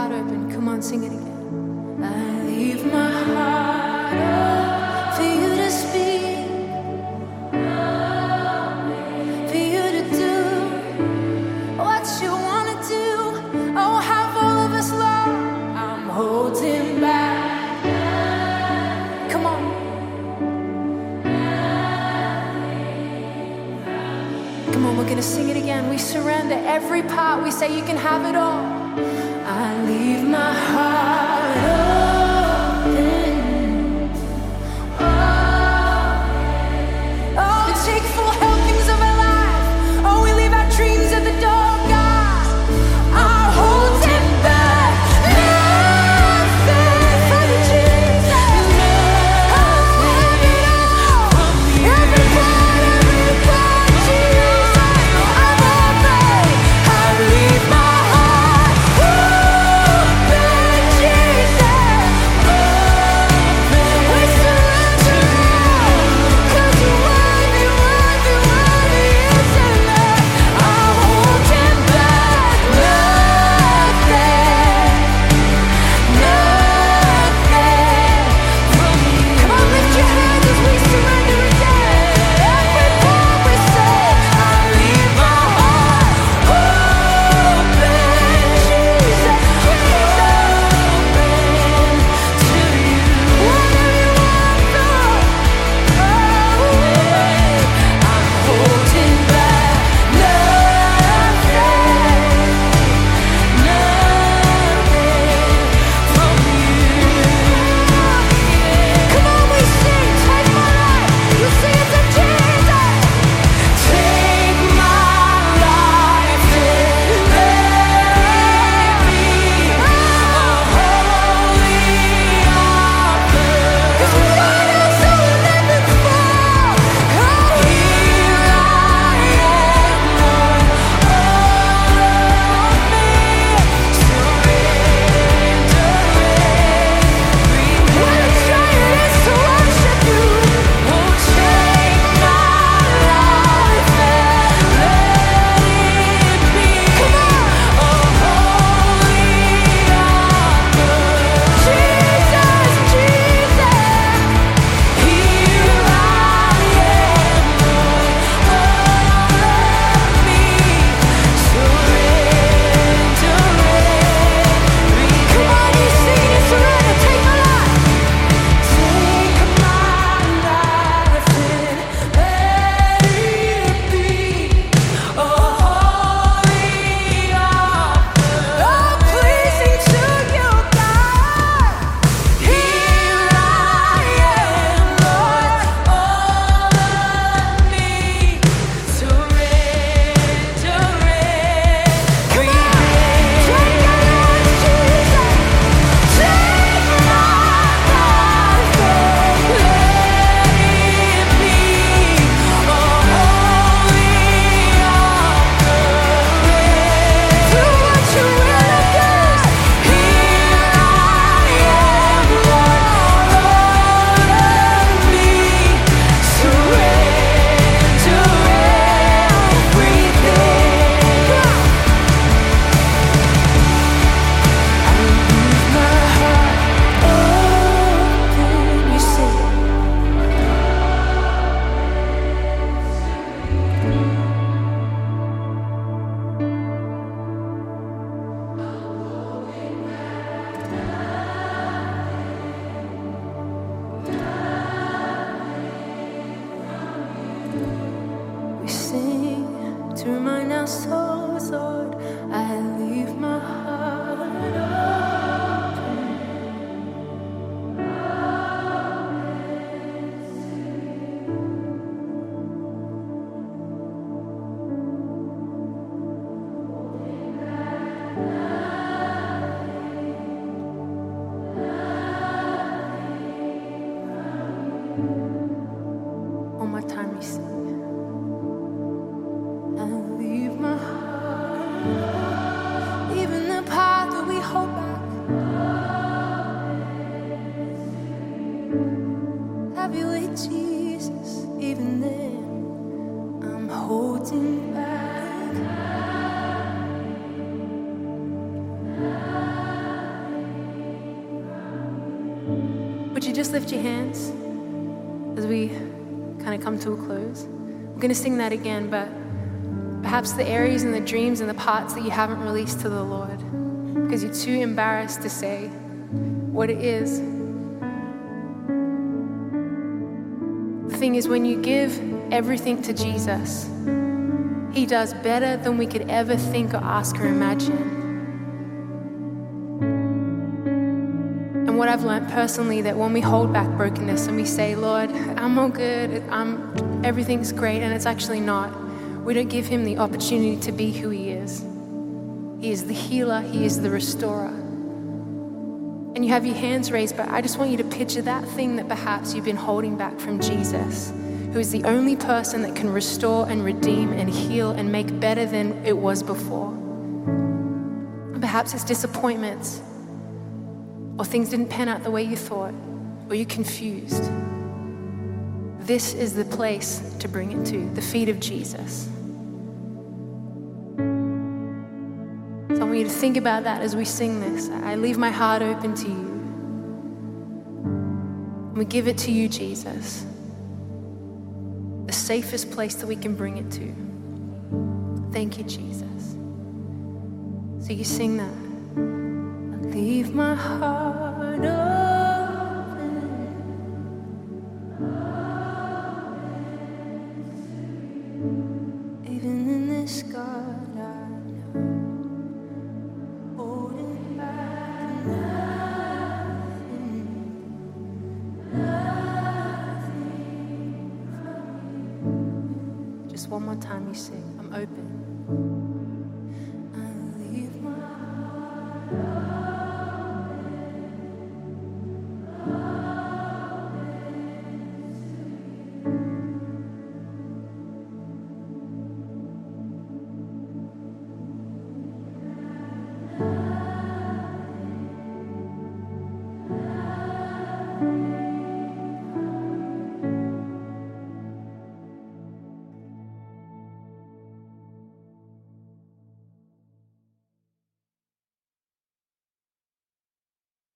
heart open. Come on, sing it again. I leave my heart open for you to speak, for you to do what you want to do. Oh, have all of us love. I'm holding back. Come on. Come on, we're going to sing it again. We surrender every part. We say you can have it all. I leave my heart open. Oh, to take full helpings of our life. Oh, we leave our dreams at the door, God. I'm holding back nothing from Jesus. Nothing. Every part, Jesus. I'm open. I leave my heart open, Jesus. We surrender all, 'cause you're worthy, worthy, worthy is the Lamb. I'm holding back nothing, nothing from you. Come on, lift your hands as we surrender again. Every part we say, I leave my heart open, Jesus, open to you. Whatever you want, Lord. I'm holding back nothing, nothing from you. Come on, we sing, take my life. You sing it to Jesus. Take my life and let me a holy offering. 'Cause what else will I live for? Oh, here I am, Lord, all of me, surrendering. What a joy it is to worship you. Oh, take my life and let it be a holy offering. Jesus, Jesus, here I am, Lord, all of me, surrendering. Come on, you sing it, surrender, take my life. Take my life and let it be a holy offering. Oh, pleasing to you, God. Here I am, Lord, all of me, surrendering. Come on, take my life, Jesus. Take my life and let it be a holy offering. Do what you will, God. Here I am, Lord, all of me, surrendering everything. I leave my heart open. You say, we sing to remind our souls, Lord. I leave my heart open. One more time, we sing. I leave my heart, even the part that we hold back. Have you with Jesus, even then I'm holding back. you just lift your hands as we kind of come to a close? We're going to sing that again, but perhaps the areas and the dreams and the parts that you haven't released to the Lord because you're too embarrassed to say what it is. The thing is, when you give everything to Jesus, He does better than we could ever think or ask or imagine. And what I've learned personally, that when we hold back brokenness and we say, Lord, I'm all good, everything's great, and it's actually not, we don't give Him the opportunity to be who He is. He is the healer, He is the restorer. And you have your hands raised, but I just want you to picture that thing that perhaps you've been holding back from Jesus, who is the only person that can restore and redeem and heal and make better than it was before. Perhaps it's disappointments, or things didn't pan out the way you thought, or you're confused. This is the place to bring it to, the feet of Jesus. So I want you to think about that as we sing this. I leave my heart open to you. And we give it to you, Jesus. The safest place that we can bring it to. Thank you, Jesus. So you sing that. Leave my heart open. Even in this God, I know, holding back nothing from you. Just one more time you sing, I'm open.